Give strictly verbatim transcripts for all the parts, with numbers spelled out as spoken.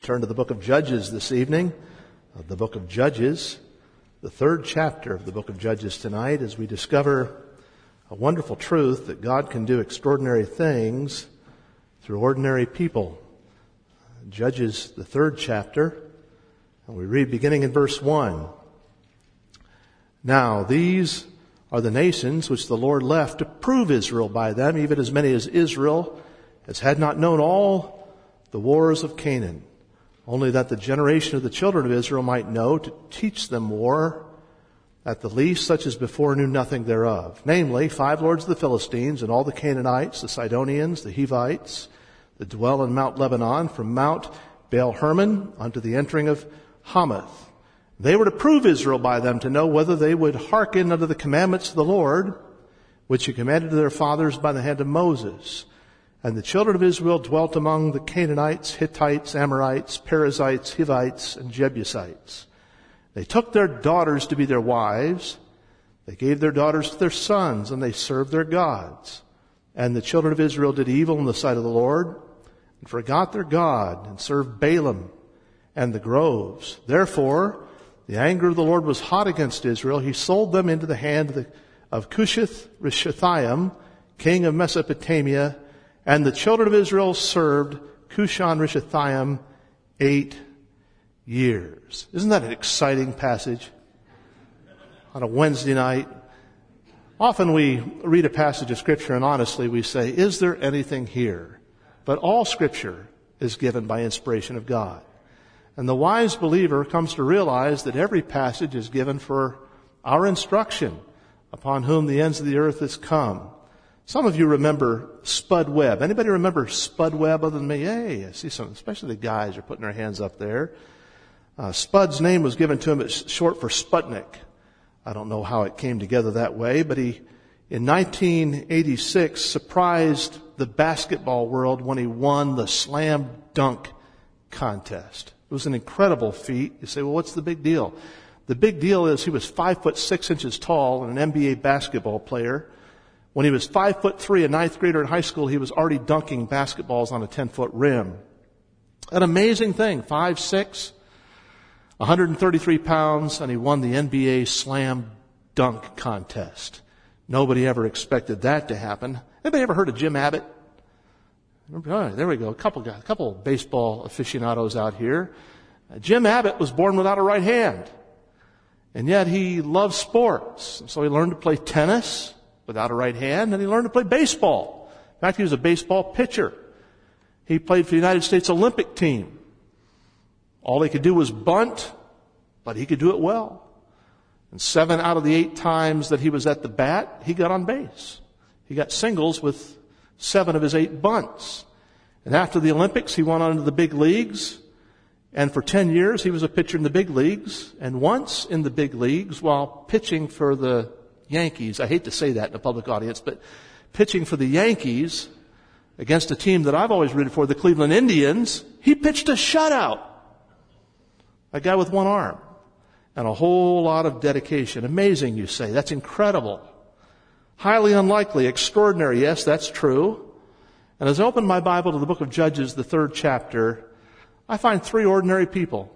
turn to the book of Judges this evening, uh, the book of Judges, the third chapter of the book of Judges tonight, as we discover a wonderful truth that God can do extraordinary things through ordinary people. Judges, the third chapter, and we read beginning in verse one. Now these are the nations which the Lord left to prove Israel by them, even as many as Israel as had not known all the wars of Canaan, only that the generation of the children of Israel might know, to teach them war, at the least such as before knew nothing thereof. Namely, five lords of the Philistines, and all the Canaanites, the Sidonians, the Hivites, that dwell in Mount Lebanon, from Mount Baal Hermon unto the entering of Hamath. They were to prove Israel by them, to know whether they would hearken unto the commandments of the Lord, which he commanded to their fathers by the hand of Moses. And the children of Israel dwelt among the Canaanites, Hittites, Amorites, Perizzites, Hivites, and Jebusites. They took their daughters to be their wives. They gave their daughters to their sons, and they served their gods. And the children of Israel did evil in the sight of the Lord, and forgot their God, and served Balaam and the groves. Therefore, the anger of the Lord was hot against Israel. He sold them into the hand of, the, of Cushith-Rishathaim, king of Mesopotamia, and the children of Israel served Cushan-Rishathaim eight years. Isn't that an exciting passage on a Wednesday night? Often we read a passage of Scripture and honestly we say, is there anything here? But all Scripture is given by inspiration of God. And the wise believer comes to realize that every passage is given for our instruction, upon whom the ends of the earth has come. Some of you remember Spud Webb. Anybody remember Spud Webb other than me? Hey, I see some, especially the guys are putting their hands up there. Uh, Spud's name was given to him. It's short for Sputnik. I don't know how it came together that way, but he, in nineteen eighty-six, surprised the basketball world when he won the slam dunk contest. It was an incredible feat. You say, well, what's the big deal? The big deal is he was five foot six inches tall and an N B A basketball player. When he was five foot three, a ninth grader in high school, he was already dunking basketballs on a ten foot rim. An amazing thing. Five, six, one hundred thirty-three pounds, and he won the N B A slam dunk contest. Nobody ever expected that to happen. Anybody ever heard of Jim Abbott? Oh, there we go. A couple guys, a couple baseball aficionados out here. Uh, Jim Abbott was born without a right hand, and yet he loved sports. So he learned to play tennis without a right hand, and he learned to play baseball. In fact, he was a baseball pitcher. He played for the United States Olympic team. All he could do was bunt, but he could do it well. And seven out of the eight times that he was at the bat, he got on base. He got singles with seven of his eight bunts. And after the Olympics, he went on to the big leagues. And for ten years, he was a pitcher in the big leagues. And once in the big leagues, while pitching for the Yankees, I hate to say that in a public audience, but pitching for the Yankees against a team that I've always rooted for, the Cleveland Indians, he pitched a shutout. A guy with one arm and a whole lot of dedication. Amazing, you say. That's incredible. Highly unlikely, extraordinary. Yes, that's true. And as I open my Bible to the book of Judges, the third chapter, I find three ordinary people.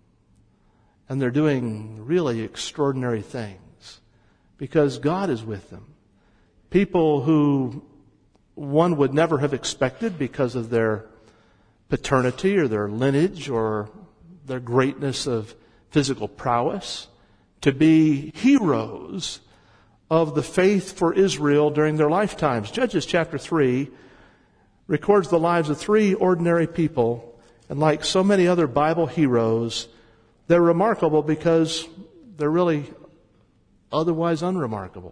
And they're doing really extraordinary things because God is with them. People who one would never have expected because of their paternity or their lineage or their greatness of physical prowess, to be heroes of the faith for Israel during their lifetimes. Judges chapter three records the lives of three ordinary people, and like so many other Bible heroes, they're remarkable because they're really otherwise unremarkable.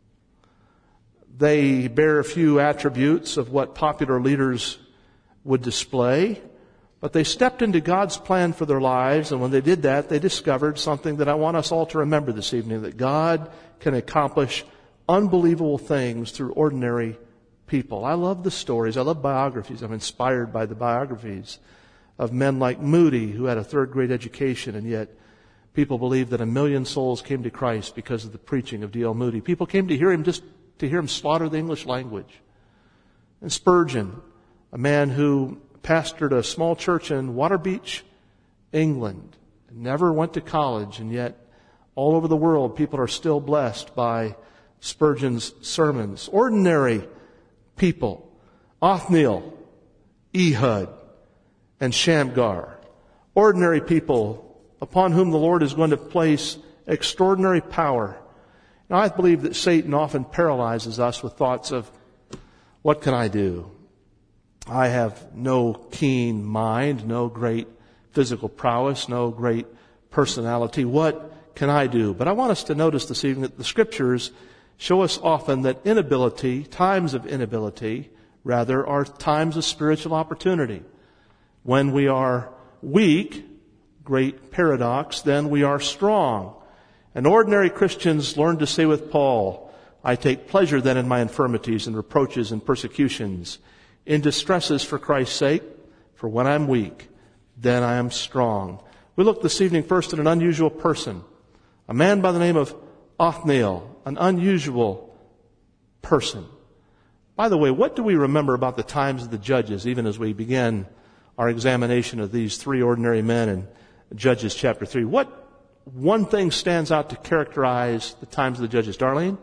They bear a few attributes of what popular leaders would display, but they stepped into God's plan for their lives, and when they did that, they discovered something that I want us all to remember this evening, that God can accomplish unbelievable things through ordinary people. I love the stories. I love biographies. I'm inspired by the biographies of men like Moody, who had a third grade education, and yet people believe that a million souls came to Christ because of the preaching of D L Moody. People came to hear him just to hear him slaughter the English language. And Spurgeon, a man who pastored a small church in Waterbeach, England. Never went to college, and yet all over the world people are still blessed by Spurgeon's sermons. Ordinary people, Othniel, Ehud, and Shamgar. Ordinary people upon whom the Lord is going to place extraordinary power. Now, I believe that Satan often paralyzes us with thoughts of, what can I do? I have no keen mind, no great physical prowess, no great personality. What can I do? But I want us to notice this evening that the Scriptures show us often that inability, times of inability, rather, are times of spiritual opportunity. When we are weak, great paradox, then we are strong. And ordinary Christians learn to say with Paul, I take pleasure then in my infirmities and reproaches and persecutions, in distresses for Christ's sake, for when I'm weak, then I am strong. We look this evening first at an unusual person, a man by the name of Othniel, an unusual person. By the way, what do we remember about the times of the judges, even as we begin our examination of these three ordinary men in Judges chapter three? What one thing stands out to characterize the times of the judges? Darlene?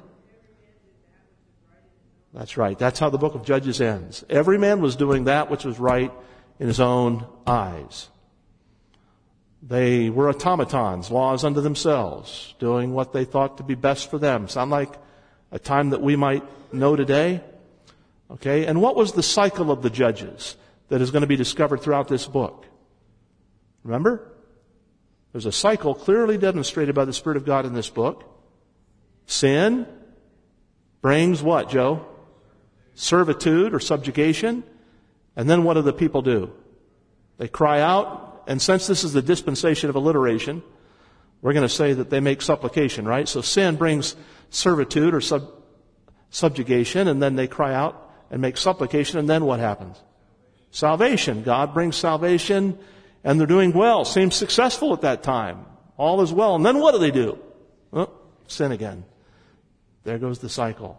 That's right. That's how the book of Judges ends. Every man was doing that which was right in his own eyes. They were automatons, laws unto themselves, doing what they thought to be best for them. Sound like a time that we might know today? Okay, and what was the cycle of the judges that is going to be discovered throughout this book? Remember? There's a cycle clearly demonstrated by the Spirit of God in this book. Sin brings what, Joe? Servitude or subjugation. And then what do the people do? They cry out, and since this is the dispensation of alliteration, we're going to say that they make supplication, right? So sin brings servitude or sub, subjugation, and then they cry out and make supplication, and then what happens? Salvation. God brings salvation, and they're doing well. Seems successful at that time. All is well. And then what do they do? Oh, sin again. There goes the cycle.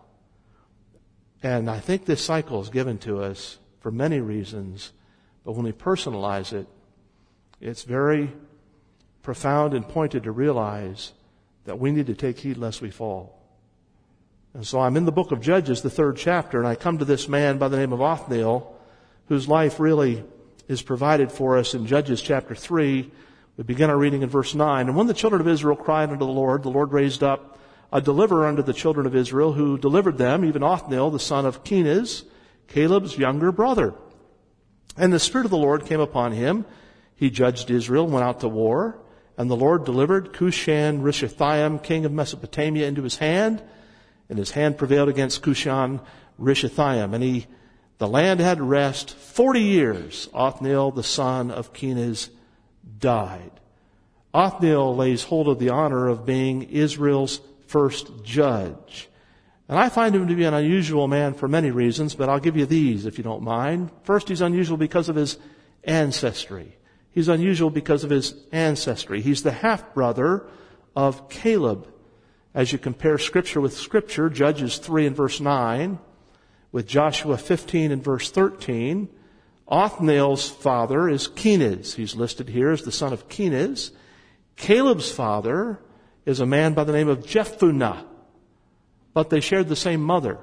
And I think this cycle is given to us for many reasons, but when we personalize it, it's very profound and pointed to realize that we need to take heed lest we fall. And so I'm in the book of Judges, the third chapter, and I come to this man by the name of Othniel, whose life really is provided for us in Judges chapter three. We begin our reading in verse nine. And when the children of Israel cried unto the Lord, the Lord raised up a deliverer unto the children of Israel, who delivered them, even Othniel, the son of Kenaz, Caleb's younger brother. And the Spirit of the Lord came upon him. He judged Israel, went out to war. And the Lord delivered Cushan-Rishathaim, king of Mesopotamia, into his hand. And his hand prevailed against Cushan-Rishathaim. And he, the land had rest forty years. Othniel, the son of Kenaz, died. Othniel lays hold of the honor of being Israel's first judge. And I find him to be an unusual man for many reasons, but I'll give you these if you don't mind. First, he's unusual because of his ancestry. He's unusual because of his ancestry. He's the half-brother of Caleb. As you compare Scripture with Scripture, Judges three and verse nine, with Joshua fifteen and verse thirteen, Othniel's father is Kenaz. He's listed here as the son of Kenaz. Caleb's father is a man by the name of Jephunneh, but they shared the same mother.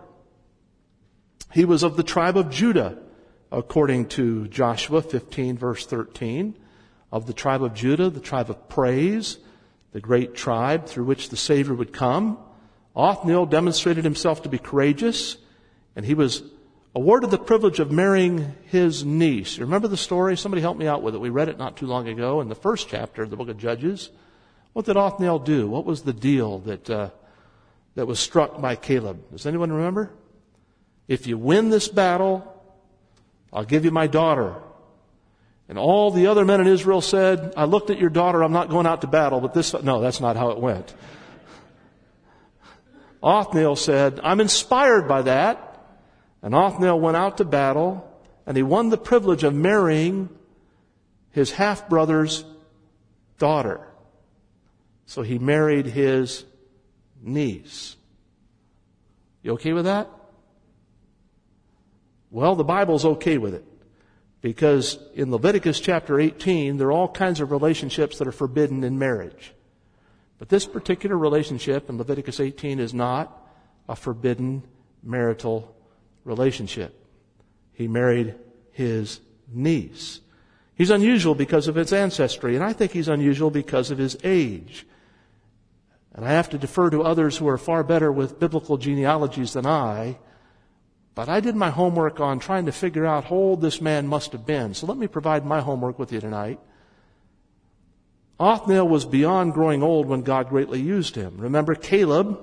He was of the tribe of Judah, according to Joshua fifteen, verse thirteen, of the tribe of Judah, the tribe of praise, the great tribe through which the Savior would come. Othniel demonstrated himself to be courageous, and he was awarded the privilege of marrying his niece. You remember the story? Somebody help me out with it. We read it not too long ago in the first chapter of the book of Judges. What did Othniel do? What was the deal that uh, that was struck by Caleb? Does anyone remember? If you win this battle, I'll give you my daughter. And all the other men in Israel said, I looked at your daughter, I'm not going out to battle, but this, no, that's not how it went. Othniel said, I'm inspired by that. And Othniel went out to battle, and he won the privilege of marrying his half-brother's daughter. So he married his niece. You okay with that? Well, the Bible's okay with it. Because in Leviticus chapter eighteen, there are all kinds of relationships that are forbidden in marriage. But this particular relationship in Leviticus eighteen is not a forbidden marital relationship. He married his niece. He's unusual because of his ancestry, and I think he's unusual because of his age. And I have to defer to others who are far better with biblical genealogies than I, but I did my homework on trying to figure out how old this man must have been. So let me provide my homework with you tonight. Othniel was beyond growing old when God greatly used him. Remember, Caleb,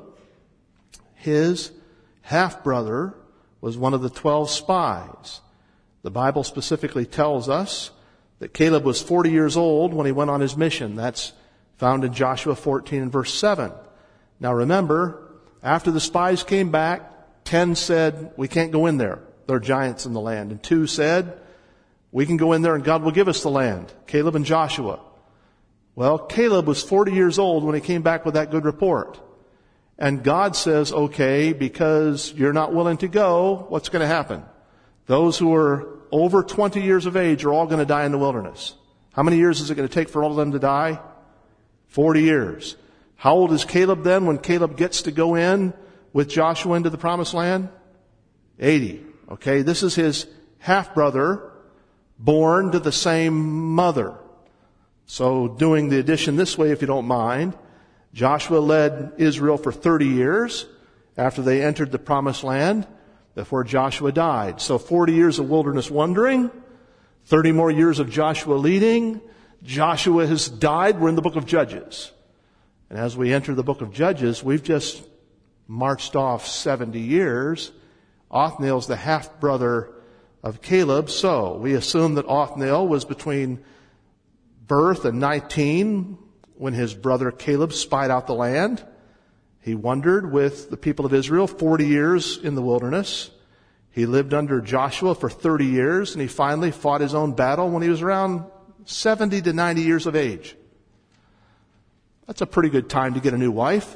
his half-brother, was one of the twelve spies. The Bible specifically tells us that Caleb was forty years old when he went on his mission. That's found in Joshua fourteen and verse seven. Now remember, after the spies came back, ten said, we can't go in there. There are giants in the land. And two said, we can go in there and God will give us the land. Caleb and Joshua. Well, Caleb was forty years old when he came back with that good report. And God says, okay, because you're not willing to go, what's going to happen? Those who are over twenty years of age are all going to die in the wilderness. How many years is it going to take for all of them to die? forty years. How old is Caleb then when Caleb gets to go in with Joshua into the promised land? eighty. Okay, this is his half-brother born to the same mother. So doing the addition this way, if you don't mind, Joshua led Israel for thirty years after they entered the promised land before Joshua died. So forty years of wilderness wandering, thirty more years of Joshua leading. Joshua has died. We're in the book of Judges. And as we enter the book of Judges, we've just marched off seventy years. Othniel's the half-brother of Caleb. So we assume that Othniel was between birth and nineteen when his brother Caleb spied out the land. He wandered with the people of Israel forty years in the wilderness. He lived under Joshua for thirty years, and he finally fought his own battle when he was around seventy to ninety years of age. That's a pretty good time to get a new wife.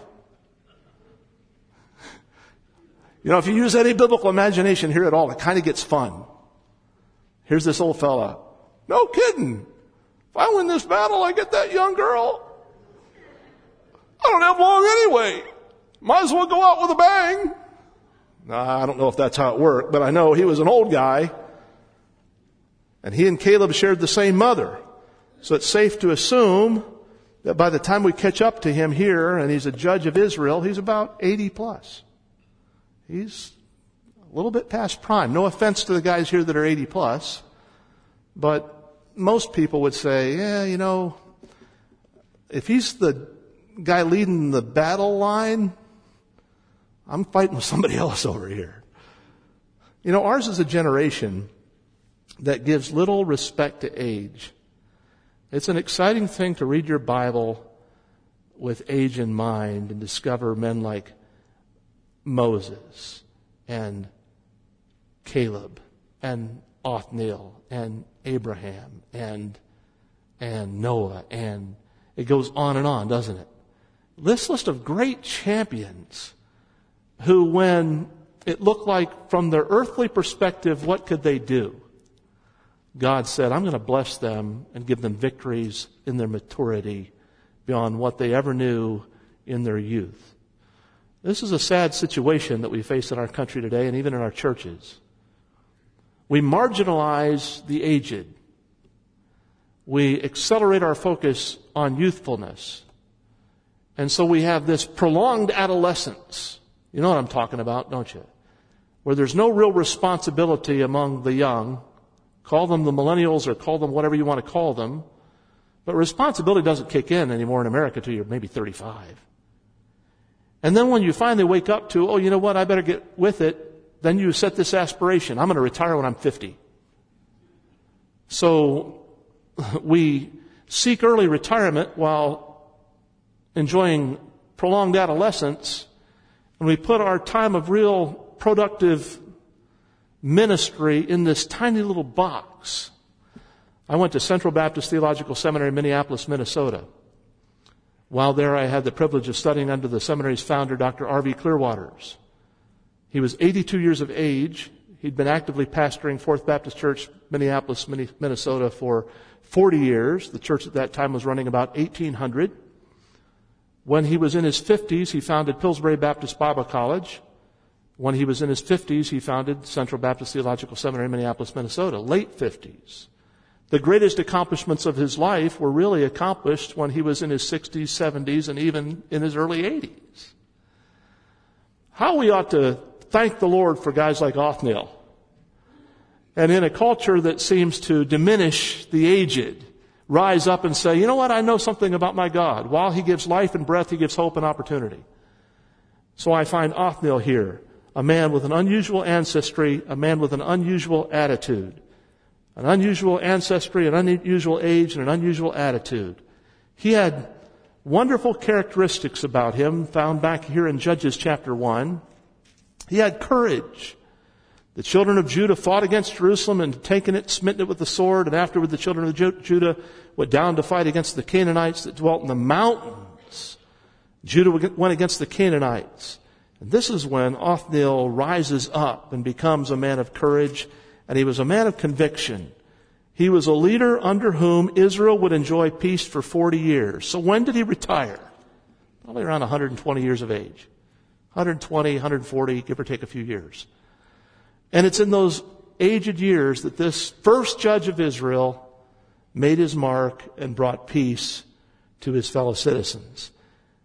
You know, if you use any biblical imagination here at all, it kind of gets fun. Here's this old fella. No kidding. If I win this battle, I get that young girl. I don't have long anyway. Might as well go out with a bang. Nah, I don't know if that's how it worked, but I know he was an old guy. And he and Caleb shared the same mother. So it's safe to assume that by the time we catch up to him here, and he's a judge of Israel, he's about eighty plus. He's a little bit past prime. No offense to the guys here that are eighty plus, but most people would say, yeah, you know, if he's the guy leading the battle line, I'm fighting with somebody else over here. You know, ours is a generation that gives little respect to age. It's an exciting thing to read your Bible with age in mind and discover men like Moses and Caleb and Othniel and Abraham and and Noah, and it goes on and on, doesn't it? This list of great champions who, when it looked like from their earthly perspective, what could they do? God said, I'm going to bless them and give them victories in their maturity beyond what they ever knew in their youth. This is a sad situation that we face in our country today and even in our churches. We marginalize the aged. We accelerate our focus on youthfulness. And so we have this prolonged adolescence. You know what I'm talking about, don't you? Where there's no real responsibility among the young. Call them the millennials or call them whatever you want to call them. But responsibility doesn't kick in anymore in America till you're maybe thirty-five. And then when you finally wake up to, oh, you know what, I better get with it, then you set this aspiration. I'm going to retire when I'm fifty. So we seek early retirement while enjoying prolonged adolescence, and we put our time of real productive ministry in this tiny little box. I went to Central Baptist Theological Seminary in Minneapolis, Minnesota. While there, I had the privilege of studying under the seminary's founder, Doctor R V Clearwaters. He was eighty-two years of age. He'd been actively pastoring Fourth Baptist Church, Minneapolis, Minnesota for forty years. The church at that time was running about eighteen hundred. When he was in his fifties, he founded Pillsbury Baptist Bible College. When he was in his fifties, he founded Central Baptist Theological Seminary, Minneapolis, Minnesota, late fifties. The greatest accomplishments of his life were really accomplished when he was in his sixties, seventies, and even in his early eighties. How we ought to thank the Lord for guys like Othniel. And in a culture that seems to diminish the aged, rise up and say, you know what, I know something about my God. While he gives life and breath, he gives hope and opportunity. So I find Othniel here, a man with an unusual ancestry, a man with an unusual attitude. An unusual ancestry, an unusual age, and an unusual attitude. He had wonderful characteristics about him found back here in Judges chapter one. He had courage. The children of Judah fought against Jerusalem and had taken it, smitten it with the sword, and afterward the children of Judah went down to fight against the Canaanites that dwelt in the mountains. Judah went against the Canaanites. And this is when Othniel rises up and becomes a man of courage, and he was a man of conviction. He was a leader under whom Israel would enjoy peace for forty years. So when did he retire? Probably around one hundred twenty years of age. one hundred twenty, one hundred forty, give or take a few years. And it's in those aged years that this first judge of Israel made his mark and brought peace to his fellow citizens.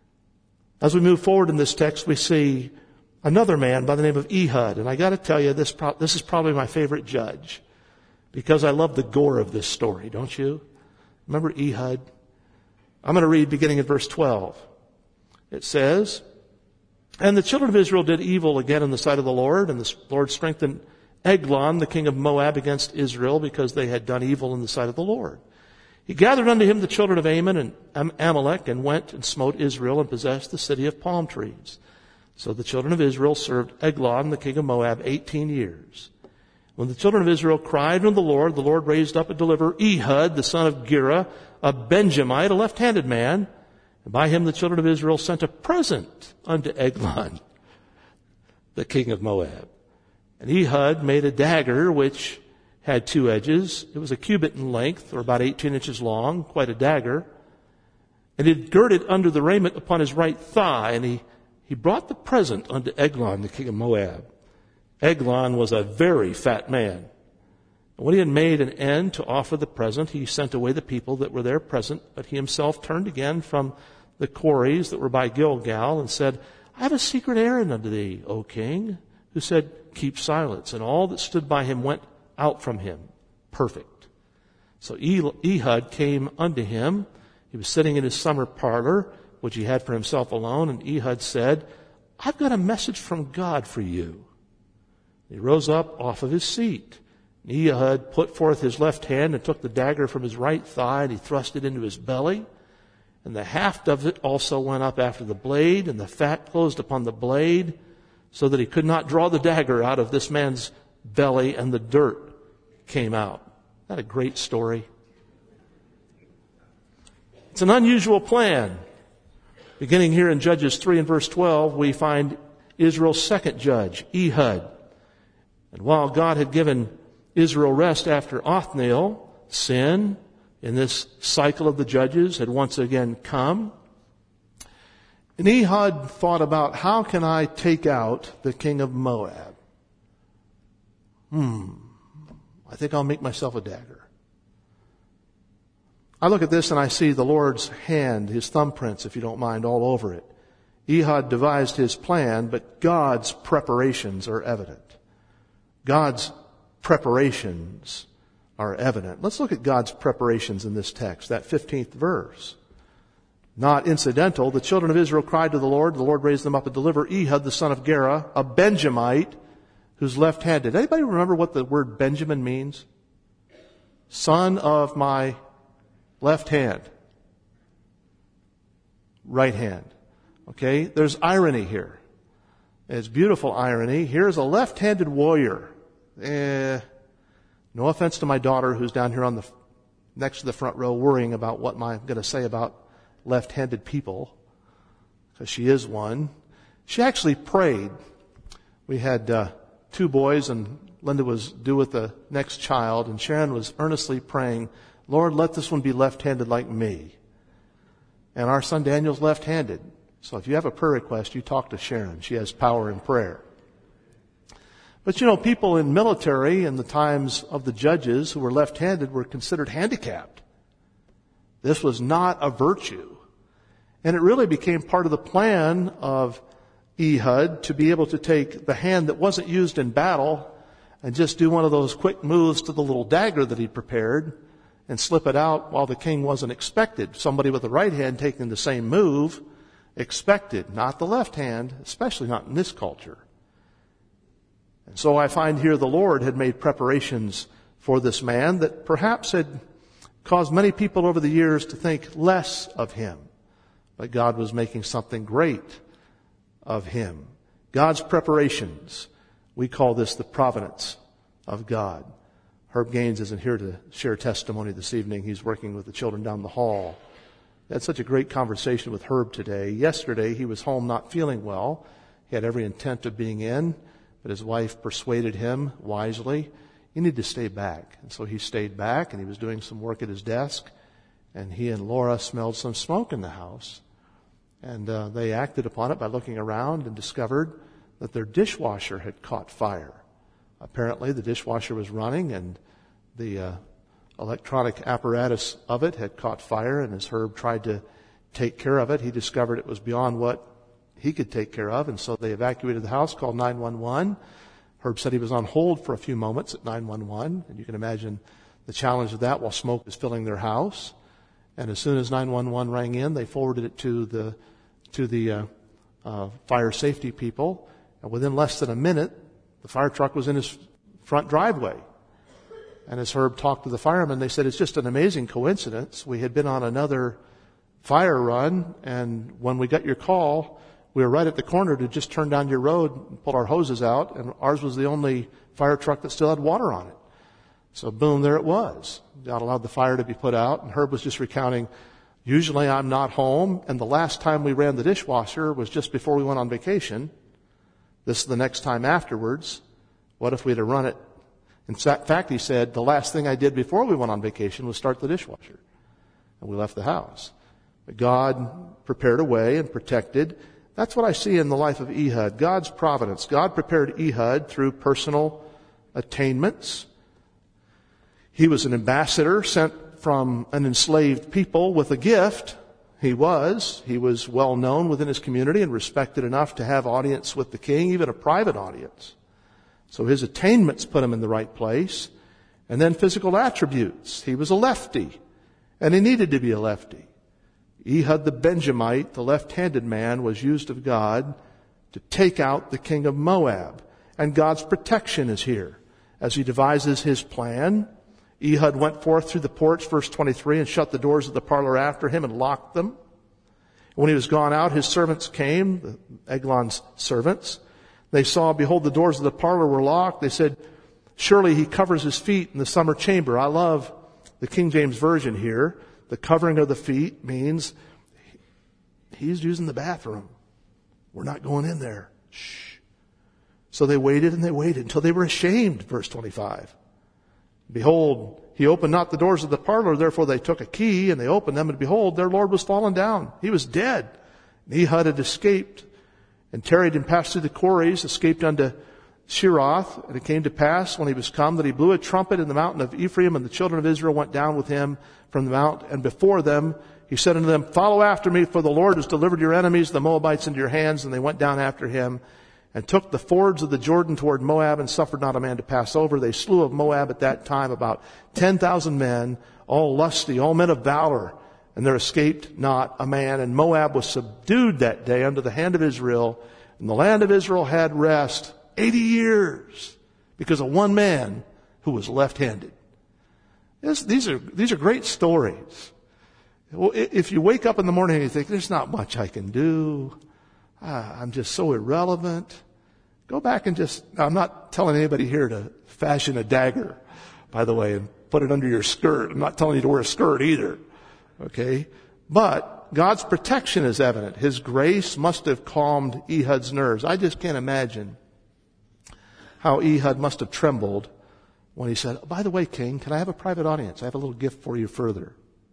As we move forward in this text, we see another man by the name of Ehud. And I got to tell you, this, pro- this is probably my favorite judge because I love the gore of this story, don't you? Remember Ehud? I'm going to read beginning at verse twelve. It says, and the children of Israel did evil again in the sight of the Lord, and the Lord strengthened Eglon, the king of Moab, against Israel because they had done evil in the sight of the Lord. He gathered unto him the children of Ammon and Am- Amalek and went and smote Israel and possessed the city of palm trees. So the children of Israel served Eglon, the king of Moab, eighteen years. When the children of Israel cried unto the Lord, the Lord raised up a deliverer, Ehud, the son of Gera, a Benjamite, a left-handed man. And by him the children of Israel sent a present unto Eglon, the king of Moab. And Ehud made a dagger which had two edges. It was a cubit in length, or about eighteen inches long, quite a dagger. And it girded under the raiment upon his right thigh, and he, he brought the present unto Eglon, the king of Moab. Eglon was a very fat man. And when he had made an end to offer the present, he sent away the people that were there present, but he himself turned again from the quarries that were by Gilgal and said, I have a secret errand unto thee, O king, who said, keep silence. And all that stood by him went out from him, perfect. So Ehud came unto him. He was sitting in his summer parlor, which he had for himself alone, and Ehud said, I've got a message from God for you. He rose up off of his seat. And Ehud put forth his left hand and took the dagger from his right thigh, and he thrust it into his belly. And the haft of it also went up after the blade, and the fat closed upon the blade, so that he could not draw the dagger out of this man's belly, and the dirt came out. Isn't that a great story? It's an unusual plan. Beginning here in Judges three and verse twelve, we find Israel's second judge, Ehud. And while God had given Israel rest after Othniel, sin in this cycle of the judges had once again come. And Ehud thought about, how can I take out the king of Moab? Hmm, I think I'll make myself a dagger. I look at this and I see the Lord's hand, his thumbprints, if you don't mind, all over it. Ehud devised his plan, but God's preparations are evident. God's preparations are evident. Let's look at God's preparations in this text, that fifteenth verse. Not incidental, the children of Israel cried to the Lord. The Lord raised them up to deliver Ehud, the son of Gera, a Benjamite, who's left-handed. Anybody remember what the word Benjamin means? Son of my left hand. Right hand. Okay? There's irony here. It's beautiful irony. Here's a left-handed warrior. Eh, no offense to my daughter who's down here on the next to the front row worrying about what I'm going to say about left-handed people, because she is one. She actually prayed. We had uh, two boys, and Linda was due with the next child, and Sharon was earnestly praying, Lord, let this one be left-handed like me. And our son Daniel's left-handed. So if you have a prayer request, you talk to Sharon. She has power in prayer. But you know, people in military in the times of the judges who were left-handed were considered handicapped. This was not a virtue. And it really became part of the plan of Ehud to be able to take the hand that wasn't used in battle and just do one of those quick moves to the little dagger that he prepared and slip it out while the king wasn't expected. Somebody with the right hand taking the same move expected, not the left hand, especially not in this culture. And so I find here the Lord had made preparations for this man that perhaps had caused many people over the years to think less of him. But God was making something great of him. God's preparations. We call this the providence of God. Herb Gaines isn't here to share testimony this evening. He's working with the children down the hall. I had such a great conversation with Herb today. Yesterday, he was home not feeling well. He had every intent of being in, but his wife persuaded him wisely, you need to stay back. And so he stayed back, and he was doing some work at his desk, and he and Laura smelled some smoke in the house. And uh, they acted upon it by looking around and discovered that their dishwasher had caught fire. Apparently, the dishwasher was running, and the uh, electronic apparatus of it had caught fire, and as Herb tried to take care of it, he discovered it was beyond what he could take care of, and so they evacuated the house, called nine one one. Herb said he was on hold for a few moments at nine one one, and you can imagine the challenge of that while smoke is filling their house. And as soon as nine one one rang in, they forwarded it to the to the uh, uh, fire safety people, and within less than a minute, the fire truck was in his front driveway. And as Herb talked to the firemen, they said, it's just an amazing coincidence. We had been on another fire run, and when we got your call, we were right at the corner to just turn down your road and pull our hoses out, and ours was the only fire truck that still had water on it. So boom, there it was. God allowed the fire to be put out, and Herb was just recounting, usually I'm not home, and the last time we ran the dishwasher was just before we went on vacation. This is the next time afterwards. What if we'd have run it? In fact, he said, the last thing I did before we went on vacation was start the dishwasher. And we left the house. But God prepared a way and protected. That's what I see in the life of Ehud. God's providence. God prepared Ehud through personal attainments. He was an ambassador sent from an enslaved people with a gift. He was. He was well known within his community and respected enough to have audience with the king, even a private audience. So his attainments put him in the right place. And then physical attributes. He was a lefty, and he needed to be a lefty. Ehud the Benjamite, the left-handed man, was used of God to take out the king of Moab. And God's protection is here. As he devises his plan, Ehud went forth through the porch, verse twenty-three, and shut the doors of the parlor after him and locked them. When he was gone out, his servants came, the Eglon's servants. They saw, behold, the doors of the parlor were locked. They said, surely he covers his feet in the summer chamber. I love the King James Version here. The covering of the feet means he's using the bathroom. We're not going in there. Shh. So they waited and they waited until they were ashamed, verse twenty-five. Behold, he opened not the doors of the parlor, therefore they took a key and they opened them, and behold, their Lord was fallen down. He was dead. And Ehud had escaped and tarried and passed through the quarries, escaped unto Shiroth. And it came to pass when he was come that he blew a trumpet in the mountain of Ephraim, and the children of Israel went down with him from the mount, and before them he said unto them, follow after me, for the Lord has delivered your enemies, the Moabites, into your hands. And they went down after him and took the fords of the Jordan toward Moab, and suffered not a man to pass over. They slew of Moab at that time about ten thousand men, all lusty, all men of valor, and there escaped not a man. And Moab was subdued that day under the hand of Israel, and the land of Israel had rest eighty years because of one man who was left-handed. This, these are these are great stories. Well, if you wake up in the morning and you think, there's not much I can do, ah, I'm just so irrelevant, go back and just, I'm not telling anybody here to fashion a dagger, by the way, and put it under your skirt. I'm not telling you to wear a skirt either. Okay? But God's protection is evident. His grace must have calmed Ehud's nerves. I just can't imagine how Ehud must have trembled when he said, by the way, king, can I have a private audience? I have a little gift for you further.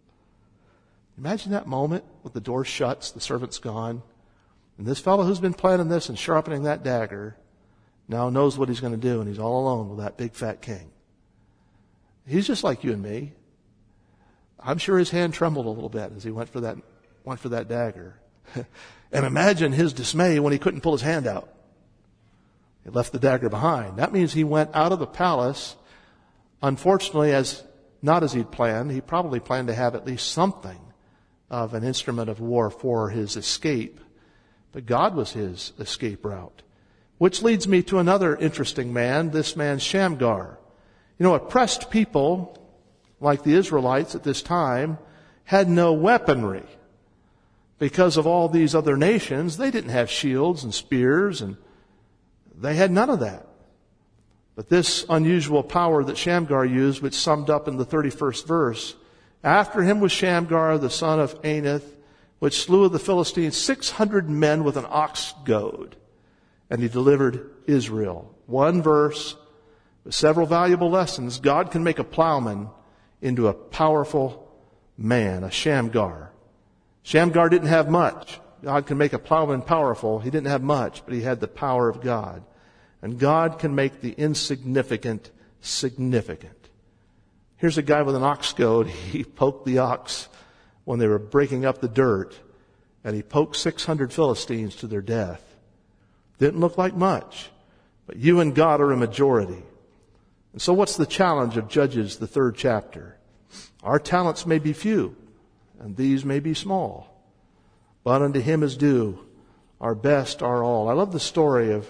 Imagine that moment with the door shuts, the servant's gone, and this fellow who's been planning this and sharpening that dagger now knows what he's going to do, and he's all alone with that big fat king. He's just like you and me. I'm sure his hand trembled a little bit as he went for that, went for that dagger. And imagine his dismay when he couldn't pull his hand out. He left the dagger behind. That means he went out of the palace, unfortunately, as not as he'd planned. He probably planned to have at least something of an instrument of war for his escape. But God was his escape route. Which leads me to another interesting man, this man Shamgar. You know, oppressed people, like the Israelites at this time, had no weaponry. Because of all these other nations, they didn't have shields and spears, and they had none of that. But this unusual power that Shamgar used, which summed up in the thirty-first verse, after him was Shamgar, the son of Anath, which slew of the Philistines six hundred men with an ox goad, and he delivered Israel. One verse with several valuable lessons. God can make a plowman into a powerful man, a Shamgar. Shamgar didn't have much. God can make a plowman powerful. He didn't have much, but he had the power of God. And God can make the insignificant significant. Here's a guy with an ox goad. He poked the ox when they were breaking up the dirt, and he poked six hundred Philistines to their death. Didn't look like much, but you and God are a majority. And so what's the challenge of Judges, the third chapter? Our talents may be few, and these may be small, but unto him is due our best, our all. I love the story of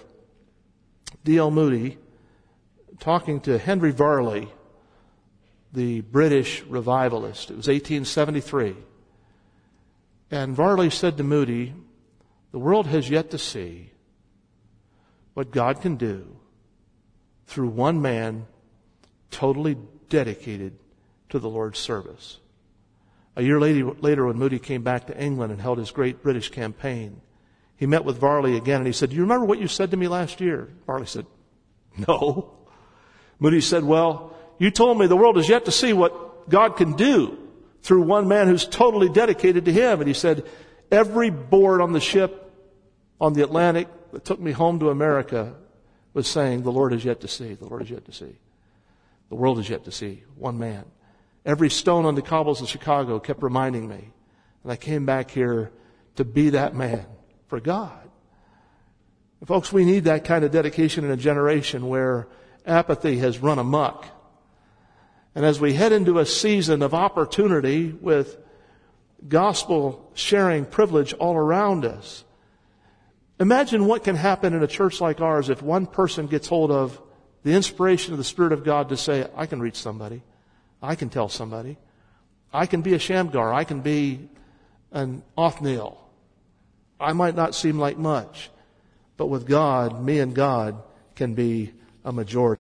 D L Moody talking to Henry Varley, the British revivalist. It was eighteen seventy-three. And Varley said to Moody, the world has yet to see what God can do through one man totally dedicated to the Lord's service. A year later, when Moody came back to England and held his great British campaign, he met with Varley again and he said, do you remember what you said to me last year? Varley said, no. Moody said, well, you told me the world is yet to see what God can do through one man who's totally dedicated to him. And he said, every board on the ship on the Atlantic that took me home to America was saying, the Lord is yet to see, the Lord is yet to see. The world is yet to see one man. Every stone on the cobbles of Chicago kept reminding me. And I came back here to be that man for God. And folks, we need that kind of dedication in a generation where apathy has run amok. And as we head into a season of opportunity with gospel sharing privilege all around us, imagine what can happen in a church like ours if one person gets hold of the inspiration of the Spirit of God to say, I can reach somebody. I can tell somebody. I can be a Shamgar. I can be an Othniel. I might not seem like much, but with God, me and God can be a majority.